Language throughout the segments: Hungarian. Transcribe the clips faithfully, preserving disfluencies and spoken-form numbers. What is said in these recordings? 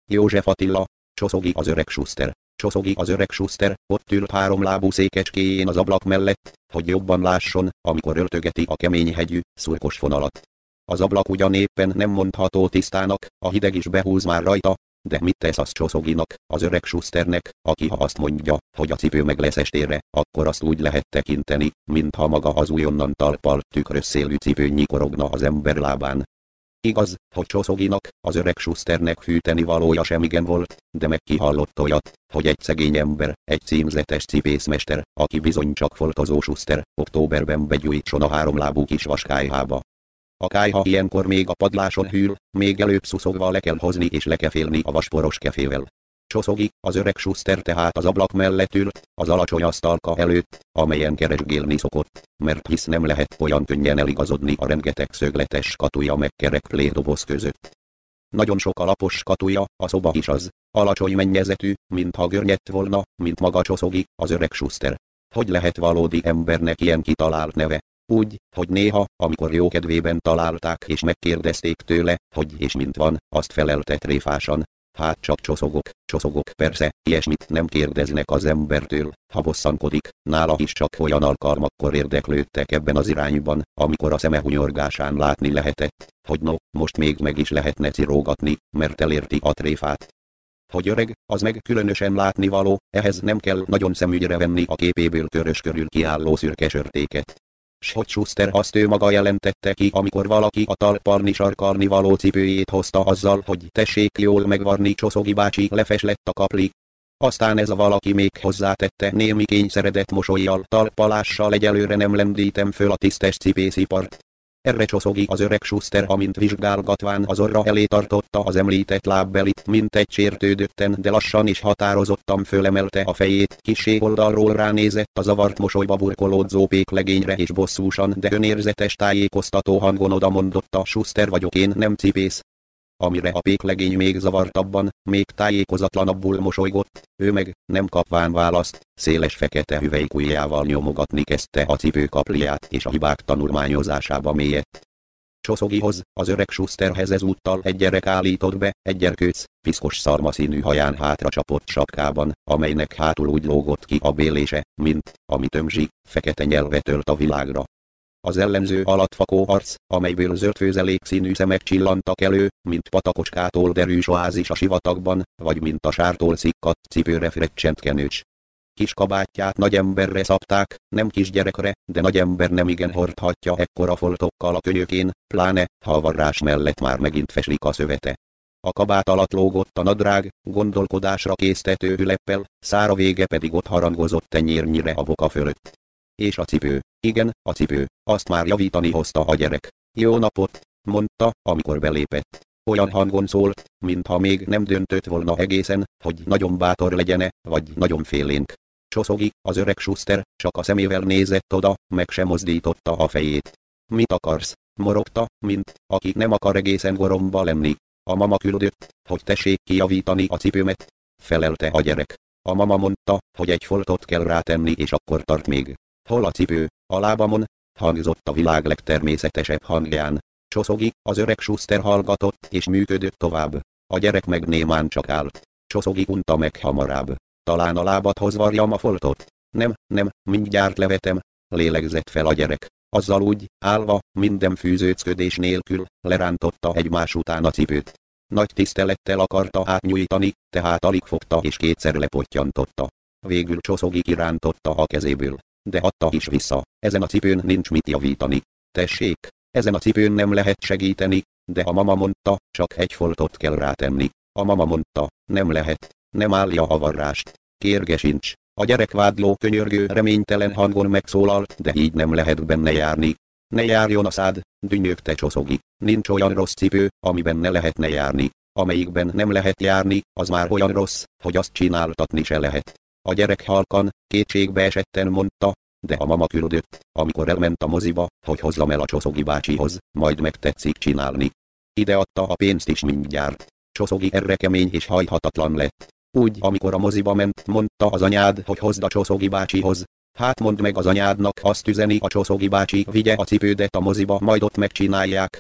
József Attila, Csoszogi az öreg Schuster. Csoszogi az öreg Schuster ott ült háromlábú székecskéjén az ablak mellett, hogy jobban lásson, amikor öltögeti a kemény hegyű, szurkos fonalat. Az ablak ugyan éppen nem mondható tisztának, a hideg is behúz már rajta, de mit tesz az Csoszoginak, az öreg Schusternek, aki ha azt mondja, hogy a cipő meg lesz estére, akkor azt úgy lehet tekinteni, mintha maga az újonnan talpal tükrös szélű cipő nyikorogna az ember lábán. Igaz, hogy Csoszoginak, az öreg Schusternek fűteni valója semigen volt, de meg ki hallott olyat, hogy egy szegény ember, egy címzetes cipészmester, aki bizony csak foltozó Schuster, októberben begyújtson a háromlábú kis vaskályhába. A kályha ilyenkor még a padláson hűl, még előbb szuszogva le kell hozni és lekefélni a vasporos kefével. Csoszogi, az öreg Schuster tehát az ablak mellett ült, az alacsony asztalka előtt, amelyen keresgélni szokott, mert hisz nem lehet olyan könnyen eligazodni a rengeteg szögletes skatúja meg kerek plédoboz között. Nagyon sok a lapos skatúja, a szoba is az, alacsony mennyezetű, mintha görnyedt volna, mint maga Csoszogi, az öreg Schuster. Hogy lehet valódi embernek ilyen kitalált neve? Úgy, hogy néha, amikor jókedvében találták és megkérdezték tőle, hogy és mint van, azt felelte tréfásan. Hát csak csoszogok, csoszogok persze, ilyesmit nem kérdeznek az embertől, ha bosszankodik, nála is csak olyan alkalmakkor érdeklődtek ebben az irányban, amikor a szeme hunyorgásán látni lehetett, hogy no, most még meg is lehetne cirógatni, mert elérti a tréfát. Hogy öreg, az meg különösen látnivaló, ehhez nem kell nagyon szemügyre venni a képéből körös körül kiálló szürke sörtéket. S hogy Schuster azt ő maga jelentette ki, amikor valaki a talparni sarkalni való cipőjét hozta azzal, hogy tessék jól megvarni, Csoszogi bácsi lefes lett a kapli. Aztán ez a valaki még hozzátette némi kényszeredett mosollyal, talpalással egyelőre nem lendítem föl a tisztes cipészipart. Erre Csoszogi az öreg Schuster, amint vizsgálgatván az orra elé tartotta az említett lábbelit, mint egy sértődötten, de lassan és határozottan fölemelte a fejét, kissé oldalról ránézett a zavart mosolyba burkolódzó péklegényre és bosszúsan, de önérzetes tájékoztató hangon odamondotta: Schuster vagyok én, nem cipész. Amire a péklegény még zavartabban, még tájékozatlanabbul mosolygott, ő meg, nem kapván választ, széles fekete hüvelykujjával nyomogatni kezdte a cipő kapliját és a hibák tanulmányozásába mélyedt. Csoszogihoz, az öreg Schusterhez ezúttal egy gyerek állított be, egy gyerkőc, piszkos szarmaszínű haján hátra csapott sapkában, amelynek hátul úgy lógott ki a bélése, mint, ami tömzsi, fekete nyelvet ölt a világra. Az ellenző alattfakó arc, amelyből zöld főzelék színű szemek csillantak elő, mint patakocskától derűs oázis a sivatagban, vagy mint a sártól szikkadt cipőre frecsent kenőcs. Kis kabátját nagy emberre szabták, nem kisgyerekre, de nagy ember nem igen hordhatja ekkora foltokkal a könyökén, pláne, ha a varrás mellett már megint feslik a szövete. A kabát alatt lógott a nadrág, gondolkodásra késztető üleppel, szára vége pedig ott harangozott tenyérnyire a boka fölött. És a cipő, igen, a cipő, azt már javítani hozta a gyerek. Jó napot, mondta, amikor belépett. Olyan hangon szólt, mintha még nem döntött volna egészen, hogy nagyon bátor legyene, vagy nagyon félénk. Csoszogi, az öreg Schuster, csak a szemével nézett oda, meg sem mozdította a fejét. Mit akarsz? Morogta, mint, aki nem akar egészen goromba lenni. A mama küldött, hogy tessék kijavítani a cipőmet, felelte a gyerek. A mama mondta, hogy egy foltot kell rátenni és akkor tart még. Hol a cipő? A lábamon, hangzott a világ legtermészetesebb hangján. Csoszogi, az öreg Schuster hallgatott és működött tovább. A gyerek meg némán csak állt. Csoszogi unta meg hamarabb. Talán a lábadhoz varjam a foltot? Nem, nem, mindjárt levetem, lélegzett fel a gyerek. Azzal úgy, állva, minden fűzőcködés nélkül, lerántotta egymás után a cipőt. Nagy tisztelettel akarta átnyújtani, tehát alig fogta és kétszer lepottyantotta. Végül Csoszogi kirántotta a kezéből. De adta is vissza, ezen a cipőn nincs mit javítani. Tessék, ezen a cipőn nem lehet segíteni, de a mama mondta, csak egy foltot kell rátenni. A mama mondta, nem lehet, nem állja a varrást. Kérge sincs. A gyerek vádló, könyörgő, reménytelen hangon megszólalt, de így nem lehet benne járni. Ne járjon a szád, dünnyögte Csoszogi. Nincs olyan rossz cipő, amiben ne lehetne járni. Amelyikben nem lehet járni, az már olyan rossz, hogy azt csináltatni se lehet. A gyerek halkan, kétségbe esetten mondta, de a mama küldött, amikor elment a moziba, hogy hozzam el a Csoszogi bácsihoz, majd megtetszik csinálni. Ide adta a pénzt is mindjárt. Csoszogi erre kemény és hajhatatlan lett. Úgy, amikor a moziba ment, mondta az anyád, hogy hozd a Csoszogi bácsihoz. Hát mondd meg az anyádnak, azt üzeni a Csoszogi bácsi, vigye a cipődet a moziba, majd ott megcsinálják.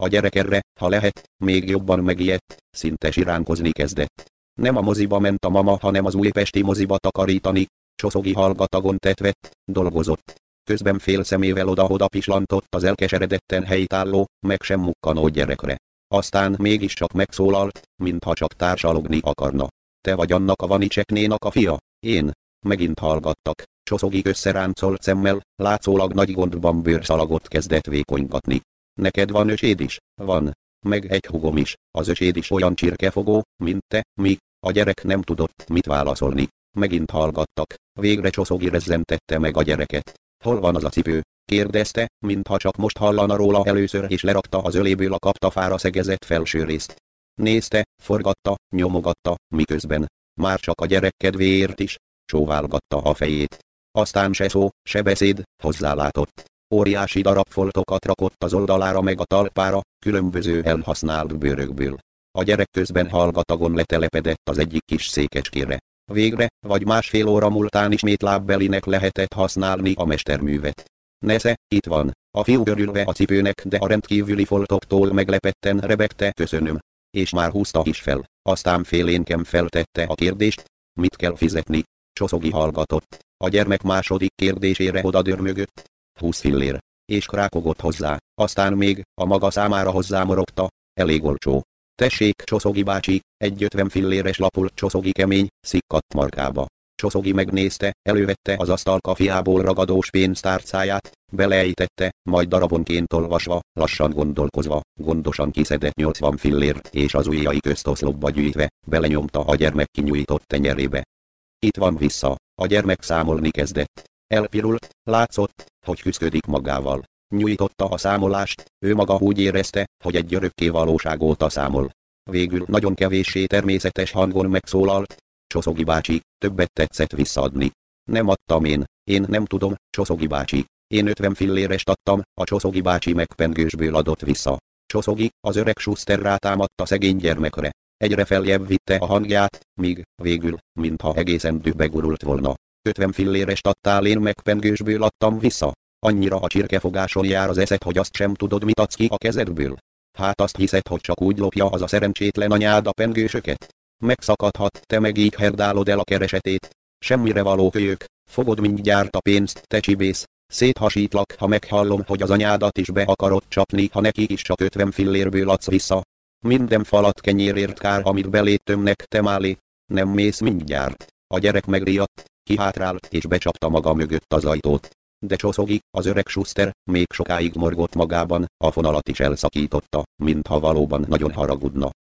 A gyerek erre, ha lehet, még jobban megijedt, szinte siránkozni kezdett. Nem a moziba ment a mama, hanem az újpesti moziba takarítani. Csoszogi hallgatagon tetvett, dolgozott. Közben fél szemével oda-oda pislantott az elkeseredetten helytálló, meg sem mukkanó gyerekre. Aztán mégiscsak megszólalt, mintha csak társalogni akarna. Te vagy annak a Vanicseknénak a fia? Én? Megint hallgattak. Csoszogi összeráncolt szemmel, látszólag nagy gondban bőrszalagot kezdett vékonygatni. Neked van öcséd is? Van. Meg egy húgom is. Az öcséd is olyan csirkefogó, mint te, mi? A gyerek nem tudott mit válaszolni. Megint hallgattak. Végre Csoszogi rezzentette meg a gyereket. Hol van az a cipő? Kérdezte, mintha csak most hallana róla először, és lerakta az öléből a kaptafára szegezett felső részt. Nézte, forgatta, nyomogatta, miközben már csak a gyerek kedvéért is csóválgatta a fejét. Aztán se szó, se beszéd, hozzálátott. Óriási darab foltokat rakott az oldalára meg a talpára, különböző elhasznált bőrökből. A gyerek közben hallgatagon letelepedett az egyik kis székecskére. Végre, vagy másfél óra múltán ismét lábbelinek lehetett használni a mesterművet. Nesze, itt van. A fiú örülve a cipőnek, de a rendkívüli foltoktól meglepetten rebegte köszönöm. És már húzta is fel. Aztán félénken feltette a kérdést, mit kell fizetni. Csoszogi hallgatott. A gyermek második kérdésére odadörmögött. Húsz fillér. És krákogott hozzá. Aztán még, a maga számára hozzámorogta. Elég olcsó. Tessék, Csoszogi bácsi, egy ötven filléres lapul. Csoszogi kemény, szikkadt markába. Csoszogi megnézte, elővette az asztal kafiából ragadós pénztárcáját, beleejtette, majd darabonként olvasva, lassan gondolkozva, gondosan kiszedett nyolcvan fillért, és az ujjai közt oszlopba gyűjtve, belenyomta a gyermek kinyújtott tenyerébe. Itt van vissza, a gyermek számolni kezdett. Elpirult, látszott, hogy küszködik magával. Nyújtotta a számolást, ő maga úgy érezte, hogy egy örökké valóság óta számol. Végül nagyon kevéssé természetes hangon megszólalt. Csoszogi bácsi, többet tetszett visszaadni. Nem adtam én, én nem tudom, Csoszogi bácsi. Én ötven fillérest adtam, a Csoszogi bácsi megpengősből adott vissza. Csoszogi, az öreg Schuster rátámadt a szegény gyermekre. Egyre feljebb vitte a hangját, míg, végül, mintha egészen dühbe gurult volna. ötven fillérest adtál, én megpengősből adtam vissza. Annyira a csirkefogáson jár az eszed, hogy azt sem tudod, mit adsz ki a kezedből. Hát azt hiszed, hogy csak úgy lopja az a szerencsétlen anyád a pengősöket? Megszakadhat, te meg így herdálod el a keresetét. Semmire való kölyök, fogod mindjárt a pénzt, te csibész. Széthasítlak, ha meghallom, hogy az anyádat is be akarod csapni, ha neki is csak ötven fillérből adsz vissza. Minden falat kenyérért kár, amit belét tömnek, te málé. Nem mész mindjárt. A gyerek megriadt, kihátrált és becsapta maga mögött az ajtót. De Csoszogi, az öreg Schuster, még sokáig morgott magában, a fonalat is elszakította, mintha valóban nagyon haragudna.